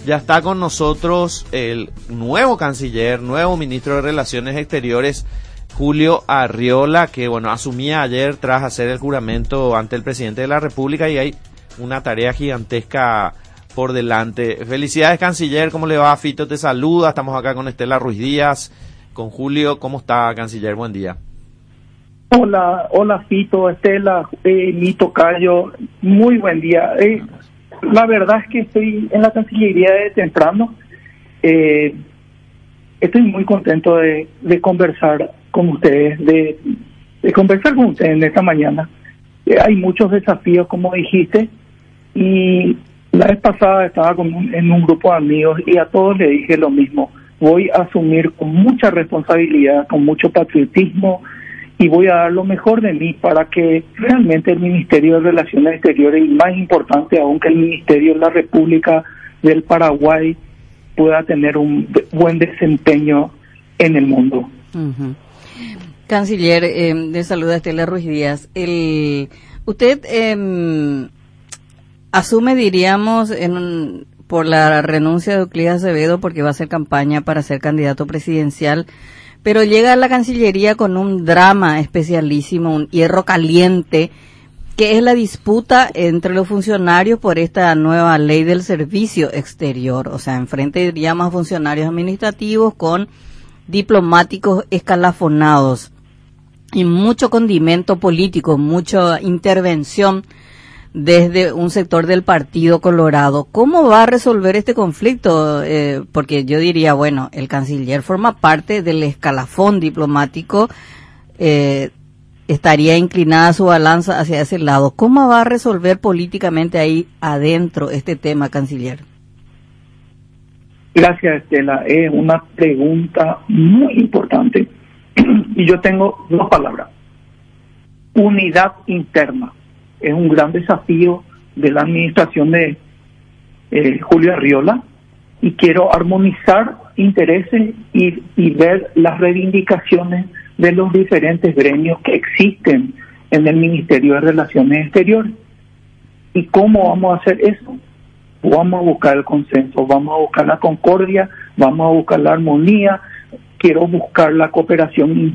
Ya está con nosotros el nuevo canciller, nuevo ministro de Relaciones Exteriores, Julio Arriola, que bueno, asumía ayer tras hacer el juramento ante el presidente de la República y hay una tarea gigantesca por delante. Felicidades, canciller, ¿cómo le va? Fito te saluda, estamos acá con Estela Ruiz Díaz, con Julio. ¿Cómo está, canciller? Buen día. Hola Fito, Estela, mi tocayo, muy buen día. La verdad es que estoy en la Cancillería de temprano. Estoy muy contento de conversar con ustedes, de conversar con ustedes en esta mañana. Hay muchos desafíos, como dijiste, y la vez pasada estaba en un grupo de amigos y a todos les dije lo mismo. Voy a asumir con mucha responsabilidad, con mucho patriotismo, y voy a dar lo mejor de mí para que realmente el Ministerio de Relaciones Exteriores, y más importante aún que el Ministerio de la República del Paraguay, pueda tener un buen desempeño en el mundo. Uh-huh. Canciller, le saluda Estela Ruiz Díaz. Usted asume, diríamos, por la renuncia de Euclides Acevedo porque va a hacer campaña para ser candidato presidencial, pero llega a la Cancillería con un drama especialísimo, un hierro caliente, que es la disputa entre los funcionarios por esta nueva ley del servicio exterior. O sea, enfrente diríamos a funcionarios administrativos con diplomáticos escalafonados y mucho condimento político, mucha intervención desde un sector del Partido Colorado. ¿Cómo va a resolver este conflicto? Porque yo diría, bueno, el canciller forma parte del escalafón diplomático, estaría inclinada su balanza hacia ese lado. ¿Cómo va a resolver políticamente ahí adentro este tema, canciller? Gracias, Estela. Es una pregunta muy importante y yo tengo dos palabras. Unidad interna. Es un gran desafío de la administración de Julio Arriola y quiero armonizar intereses y ver las reivindicaciones de los diferentes gremios que existen en el Ministerio de Relaciones Exteriores. ¿Y cómo vamos a hacer eso? Vamos a buscar el consenso, vamos a buscar la concordia, vamos a buscar la armonía. Quiero buscar la cooperación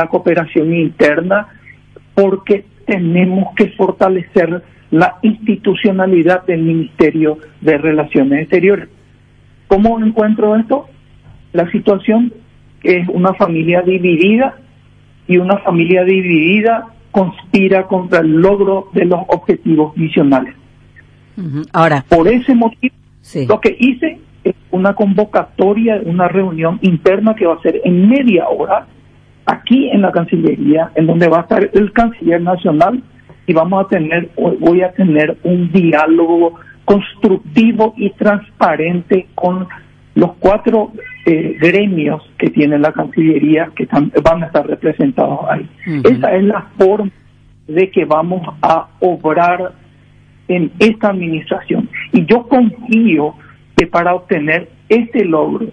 interna porque tenemos que fortalecer la institucionalidad del Ministerio de Relaciones Exteriores. ¿Cómo encuentro esto? La situación es una familia dividida y una familia dividida conspira contra el logro de los objetivos misionales. Uh-huh. Ahora, por ese motivo, sí, lo que hice es una convocatoria, una reunión interna que va a ser en media hora aquí en la Cancillería, en donde va a estar el canciller nacional y voy a tener un diálogo constructivo y transparente con los 4 gremios que tiene la Cancillería que van a estar representados ahí. Uh-huh. Esa es la forma de que vamos a obrar en esta administración. Y yo confío que para obtener este logro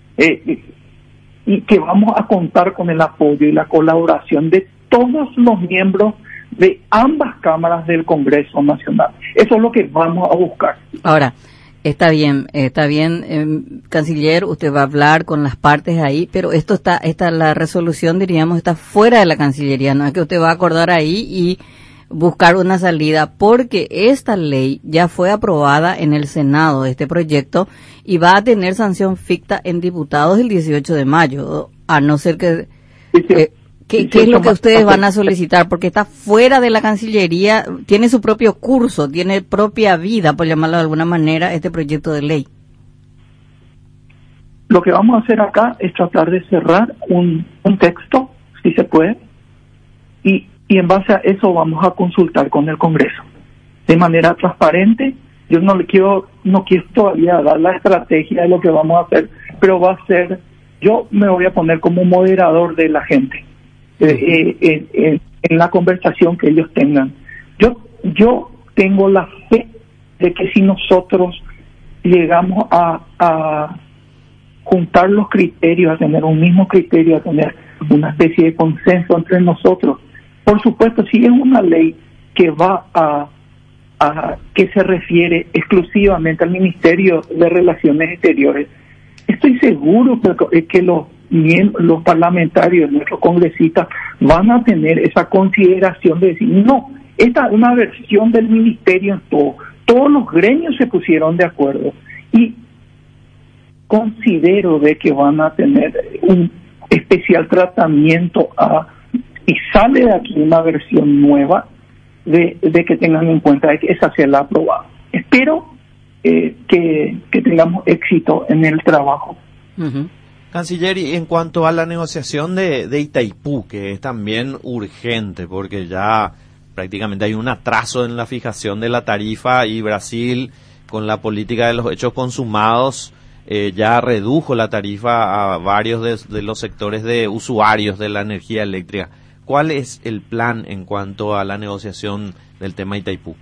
y que vamos a contar con el apoyo y la colaboración de todos los miembros de ambas cámaras del Congreso Nacional. Eso es lo que vamos a buscar. Ahora, está bien, canciller, usted va a hablar con las partes ahí, pero la resolución, diríamos, está fuera de la Cancillería, no es que usted va a acordar ahí y buscar una salida, porque esta ley ya fue aprobada en el Senado, este proyecto, y va a tener sanción ficta en diputados el 18 de mayo, a no ser que... ¿Qué es lo que ustedes van a solicitar? Porque está fuera de la Cancillería, tiene su propio curso, tiene propia vida, por llamarlo de alguna manera, este proyecto de ley. Lo que vamos a hacer acá es tratar de cerrar un texto, si se puede, y en base a eso vamos a consultar con el Congreso de manera transparente. Yo no quiero todavía dar la estrategia de lo que vamos a hacer, pero yo me voy a poner como moderador de la gente en la conversación que ellos tengan. Yo tengo la fe de que si nosotros llegamos a juntar los criterios, a tener un mismo criterio, a tener una especie de consenso entre nosotros, por supuesto, si es una ley que va a que se refiere exclusivamente al Ministerio de Relaciones Exteriores, estoy seguro que los parlamentarios, nuestros congresistas, van a tener esa consideración de decir, no, esta es una versión del ministerio en todo. Todos los gremios se pusieron de acuerdo y considero de que van a tener un especial tratamiento y sale de aquí una versión nueva de que tengan en cuenta de que esa sea la aprobada. Espero que tengamos éxito en el trabajo. Uh-huh. Canciller, y en cuanto a la negociación de Itaipú, que es también urgente, porque ya prácticamente hay un atraso en la fijación de la tarifa y Brasil, con la política de los hechos consumados, ya redujo la tarifa a varios de los sectores de usuarios de la energía eléctrica. ¿Cuál es el plan en cuanto a la negociación del tema Itaipú?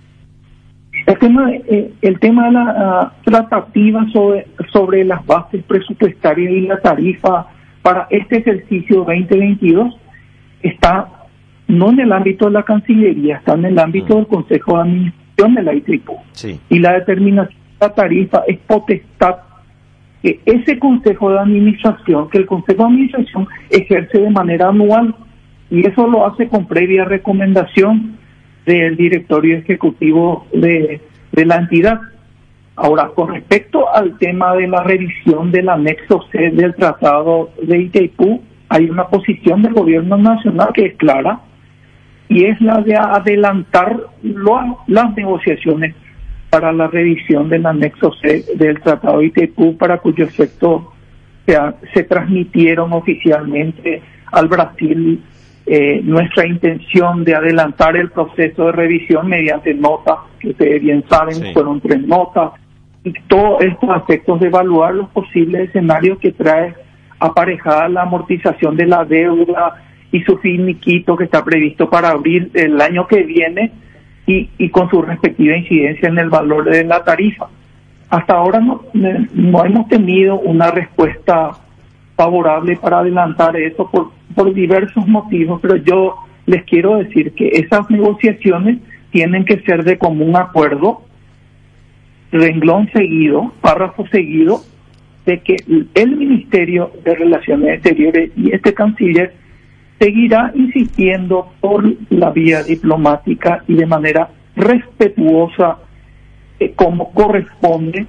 El tema de la tratativa sobre las bases presupuestarias y la tarifa para este ejercicio 2022 está no en el ámbito de la Cancillería, está en el ámbito del Consejo de Administración de la Itaipú. Sí. Y la determinación de la tarifa es potestad que ese Consejo de Administración, que el Consejo de Administración ejerce de manera anual, y eso lo hace con previa recomendación del directorio ejecutivo de la entidad. Ahora, con respecto al tema de la revisión del anexo C del Tratado de Itaipú, hay una posición del gobierno nacional que es clara, y es la de adelantar las negociaciones para la revisión del anexo C del Tratado de Itaipú, para cuyo efecto se transmitieron oficialmente al Brasil nuestra intención de adelantar el proceso de revisión mediante notas, que ustedes bien saben, sí, fueron 3 notas, y todos estos aspectos de evaluar los posibles escenarios que trae aparejada la amortización de la deuda y su finiquito que está previsto para abril del año que viene, y con su respectiva incidencia en el valor de la tarifa. Hasta ahora no hemos tenido una respuesta favorable para adelantar eso por diversos motivos, pero yo les quiero decir que esas negociaciones tienen que ser de común acuerdo, renglón seguido, párrafo seguido, de que el Ministerio de Relaciones Exteriores y este canciller seguirá insistiendo por la vía diplomática y de manera respetuosa, como corresponde,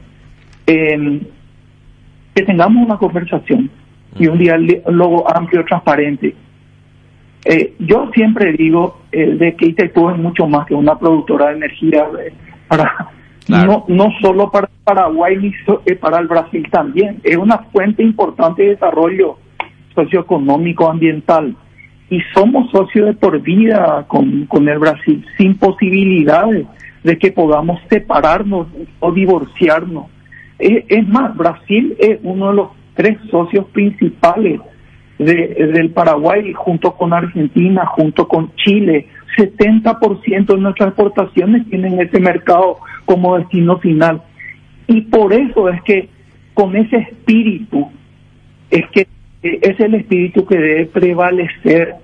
que tengamos una conversación y un diálogo amplio, transparente. Yo siempre digo de que Itaipú es mucho más que una productora de energía claro, no solo para Paraguay, ni para el Brasil también. Es una fuente importante de desarrollo socioeconómico, ambiental. Y somos socios de por vida con el Brasil, sin posibilidades de que podamos separarnos o divorciarnos. Es más, Brasil es uno de los 3 socios principales del Paraguay, junto con Argentina, junto con Chile. 70% de nuestras exportaciones tienen ese mercado como destino final. Y por eso es que con ese espíritu, es el espíritu que debe prevalecer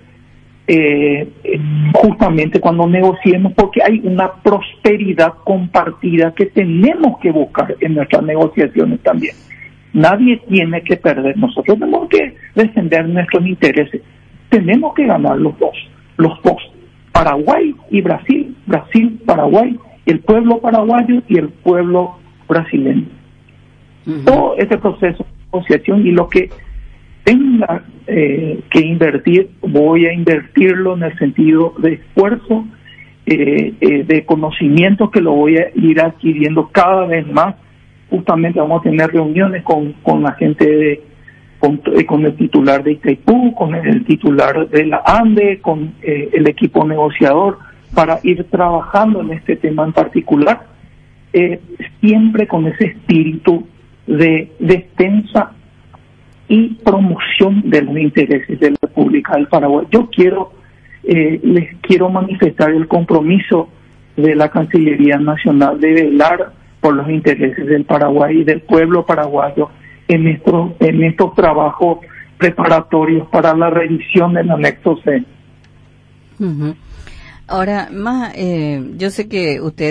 justamente cuando negociemos, porque hay una prosperidad compartida que tenemos que buscar en nuestras negociaciones también. Nadie tiene que perder, nosotros tenemos que defender nuestros intereses, tenemos que ganar los dos, Paraguay y Brasil, Paraguay, el pueblo paraguayo y el pueblo brasileño. Uh-huh. Todo este proceso de negociación, y lo que tenga que invertir, voy a invertirlo en el sentido de esfuerzo, de conocimiento, que lo voy a ir adquiriendo cada vez más. Justamente vamos a tener reuniones con la gente con el titular de Itaipú, con el titular de la ANDE, con el equipo negociador, para ir trabajando en este tema en particular, siempre con ese espíritu de defensa y promoción de los intereses de la República del Paraguay. Yo les quiero manifestar el compromiso de la Cancillería Nacional de velar por los intereses del Paraguay y del pueblo paraguayo en estos trabajos preparatorios para la revisión del anexo C. Uh-huh. Ahora, más, yo sé que usted,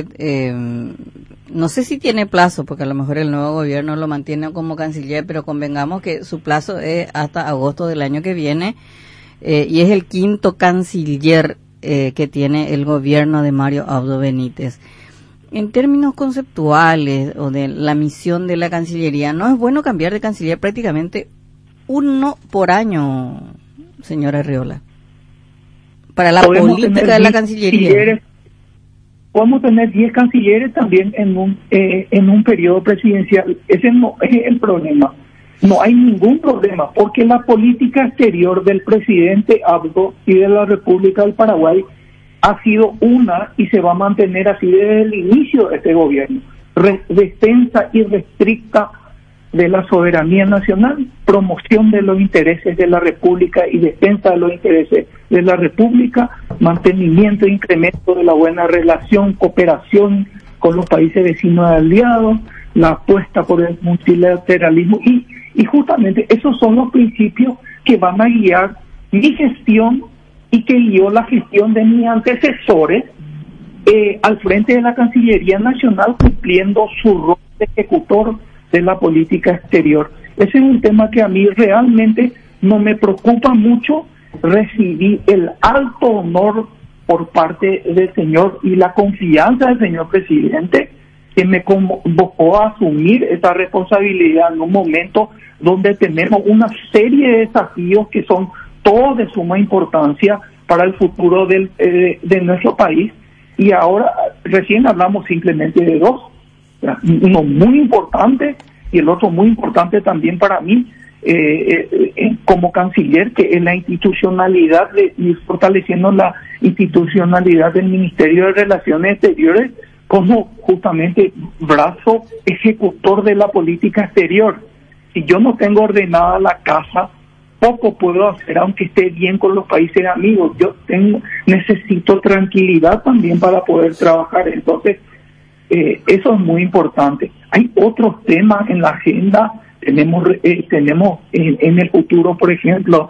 no sé si tiene plazo, porque a lo mejor el nuevo gobierno lo mantiene como canciller, pero convengamos que su plazo es hasta agosto del año que viene, y es el quinto canciller que tiene el gobierno de Mario Abdo Benítez. En términos conceptuales o de la misión de la Cancillería, ¿no es bueno cambiar de canciller prácticamente uno por año, señora Arriola? Para la política de la Cancillería. Podemos tener 10 cancilleres también en un periodo presidencial. Ese no es el problema. No hay ningún problema, porque la política exterior del presidente Abdo y de la República del Paraguay ha sido una y se va a mantener así desde el inicio de este gobierno. Defensa irrestricta de la soberanía nacional, promoción de los intereses de la República y defensa de los intereses de la República, mantenimiento e incremento de la buena relación, cooperación con los países vecinos y aliados, la apuesta por el multilateralismo y justamente esos son los principios que van a guiar mi gestión y que guió la gestión de mis antecesores al frente de la Cancillería Nacional, cumpliendo su rol de ejecutor de la política exterior. Ese es un tema que a mí realmente no me preocupa mucho. Recibí el alto honor por parte del señor y la confianza del señor presidente, que me convocó a asumir esta responsabilidad en un momento donde tenemos una serie de desafíos que son todos de suma importancia para el futuro de nuestro país. Y ahora recién hablamos simplemente de dos, uno muy importante y el otro muy importante también para mí como canciller, que es la institucionalidad y fortaleciendo la institucionalidad del Ministerio de Relaciones Exteriores como justamente brazo ejecutor de la política exterior. Si yo no tengo ordenada la casa, poco puedo hacer aunque esté bien con los países amigos. Necesito tranquilidad también para poder trabajar. Entonces eso es muy importante. Hay otros temas en la agenda. Tenemos en el futuro, por ejemplo,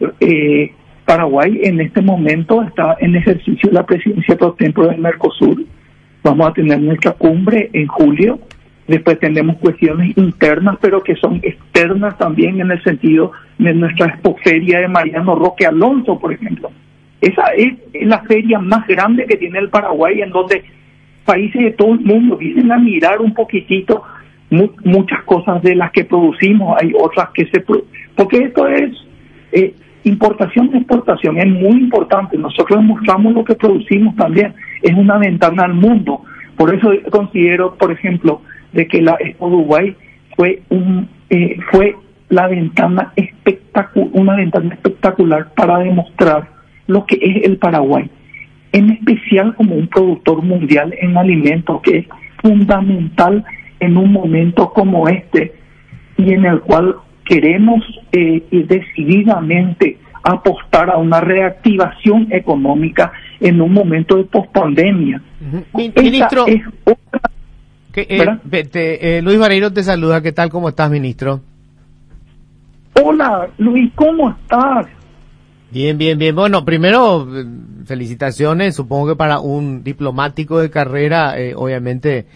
Paraguay en este momento está en ejercicio la presidencia pro tempore del Mercosur. Vamos a tener nuestra cumbre en julio. Después tenemos cuestiones internas, pero que son externas también, en el sentido de nuestra expoferia de Mariano Roque Alonso, por ejemplo. Esa es la feria más grande que tiene el Paraguay, en donde países de todo el mundo vienen a mirar un poquitito muchas cosas de las que producimos. Hay otras que porque esto es importación y exportación, es muy importante. Nosotros mostramos lo que producimos también, es una ventana al mundo. Por eso considero, por ejemplo, de que la Expo Dubai fue una ventana espectacular para demostrar lo que es el Paraguay, en especial como un productor mundial en alimentos, que es fundamental en un momento como este, y en el cual queremos decididamente apostar a una reactivación económica en un momento de pospandemia. Ministro, Luis Vareiro te saluda. ¿Qué tal? ¿Cómo estás, ministro? Hola, Luis, ¿cómo estás? Bien. Bueno, primero, felicitaciones. Supongo que para un diplomático de carrera, obviamente,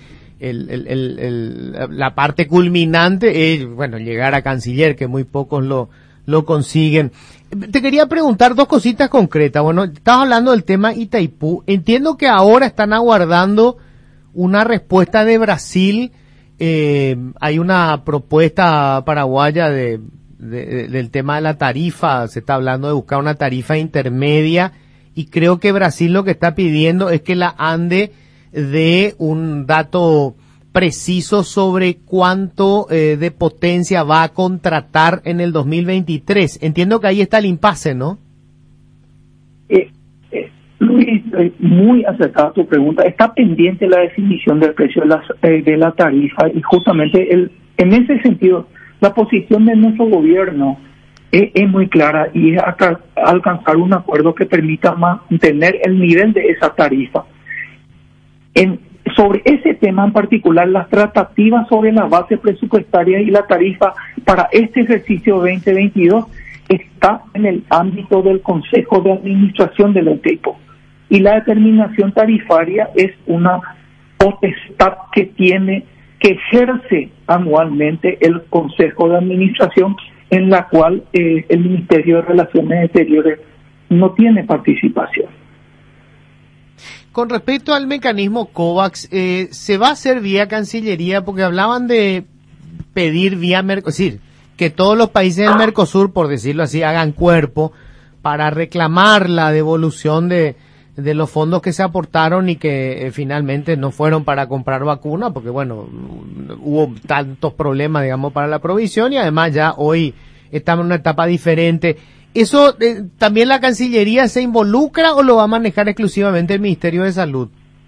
la parte culminante es, llegar a canciller, que muy pocos lo consiguen. Te quería preguntar dos cositas concretas. Bueno, estabas hablando del tema Itaipú. Entiendo que ahora están aguardando una respuesta de Brasil. Hay una propuesta paraguaya del tema de la tarifa. Se está hablando de buscar una tarifa intermedia, y creo que Brasil lo que está pidiendo es que la ANDE dé un dato preciso sobre cuánto de potencia va a contratar en el 2023. Entiendo que ahí está el impasse, ¿no? Luis, muy acertada tu pregunta. Está pendiente la definición del precio de la tarifa, y justamente en ese sentido la posición de nuestro gobierno es muy clara, y es alcanzar un acuerdo que permita mantener el nivel de esa tarifa. Sobre ese tema en particular, las tratativas sobre la base presupuestaria y la tarifa para este ejercicio 2022 está en el ámbito del Consejo de Administración de la Itaipú. y la determinación tarifaria es una potestad que ejerce anualmente el Consejo de Administración, en la cual el Ministerio de Relaciones Exteriores no tiene participación. Con respecto al mecanismo COVAX, ¿se va a hacer vía Cancillería? Porque hablaban de pedir vía Mercosur, es decir, que todos los países del Mercosur, por decirlo así, hagan cuerpo para reclamar la devolución de los fondos que se aportaron y que finalmente no fueron para comprar vacunas, porque bueno, hubo tantos problemas, digamos, para la provisión, y además ya hoy estamos en una etapa diferente. ¿Eso también la Cancillería se involucra o lo va a manejar exclusivamente el Ministerio de Salud?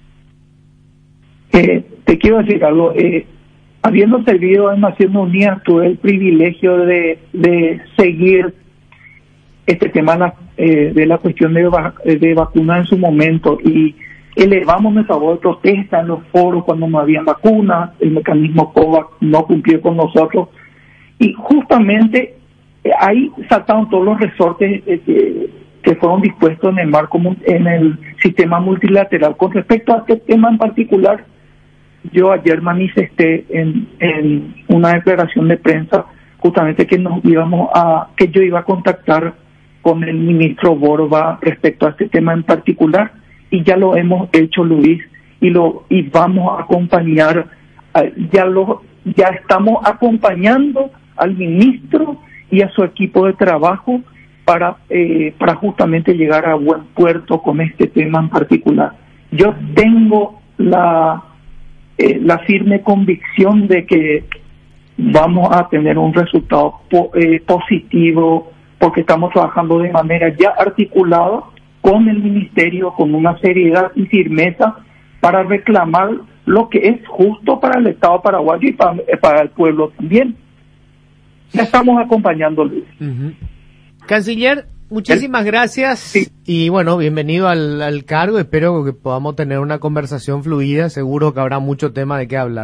Te quiero decir algo. Habiendo servido en Naciones Unidas, tuve el privilegio de seguir este tema de la cuestión de vacunas en su momento, y elevamos nuestra voz de protesta en los foros cuando no había vacunas. El mecanismo COVAX no cumplió con nosotros, y justamente ahí saltaron todos los resortes que fueron dispuestos en el marco, en el sistema multilateral. Con respecto a este tema en particular, yo ayer manifesté en una declaración de prensa justamente que yo iba a contactar con el ministro Borba respecto a este tema en particular, y ya lo hemos hecho, Luis, y vamos a acompañar, ya estamos acompañando al ministro y a su equipo de trabajo para justamente llegar a buen puerto con este tema en particular. Yo tengo la firme convicción de que vamos a tener un resultado positivo, porque estamos trabajando de manera ya articulada con el ministerio, con una seriedad y firmeza para reclamar lo que es justo para el Estado paraguayo y para el pueblo también. Ya estamos acompañando, Luis. Uh-huh. Canciller, muchísimas gracias. Sí. Y bueno, bienvenido al cargo. Espero que podamos tener una conversación fluida. Seguro que habrá mucho tema de qué hablar.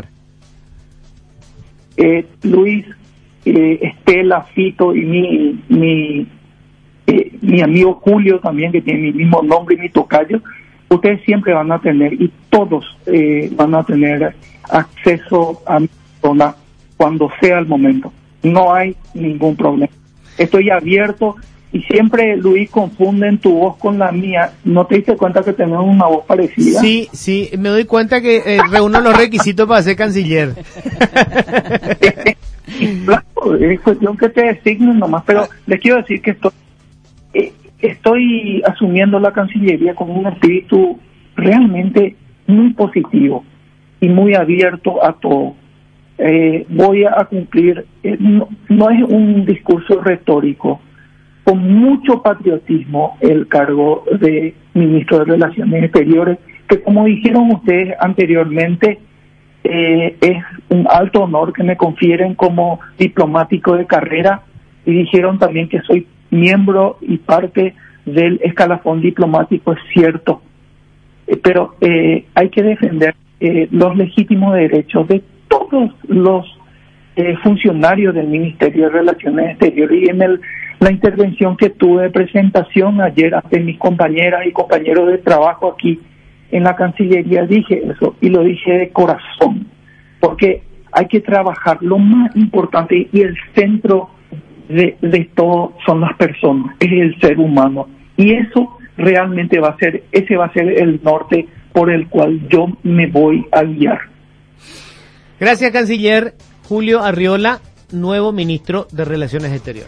Luis, Estela, Fito y mi amigo Julio también, que tiene mi mismo nombre y mi tocayo, ustedes siempre van a tener, y todos van a tener acceso a mi persona cuando sea el momento. No hay ningún problema. Estoy abierto, y siempre, Luis, confunden tu voz con la mía. ¿No te diste cuenta que tenemos una voz parecida? Sí, me doy cuenta que reúno los requisitos para ser canciller. Claro, es cuestión que te designen nomás, pero les quiero decir que estoy asumiendo la Cancillería con un espíritu realmente muy positivo y muy abierto a todo. Voy a cumplir, no es un discurso retórico, con mucho patriotismo, el cargo de Ministro de Relaciones Exteriores, que como dijeron ustedes anteriormente, es un alto honor que me confieren como diplomático de carrera, y dijeron también que soy miembro y parte del escalafón diplomático. Es cierto, pero hay que defender los legítimos derechos de todos los funcionarios del Ministerio de Relaciones Exteriores. Y en la intervención que tuve de presentación ayer ante mis compañeras y compañeros de trabajo aquí en la Cancillería, dije eso, y lo dije de corazón, porque hay que trabajar lo más importante, y el centro de todo son las personas, es el ser humano, y eso realmente ese va a ser el norte por el cual yo me voy a guiar. Gracias, canciller Julio Arriola, nuevo ministro de Relaciones Exteriores.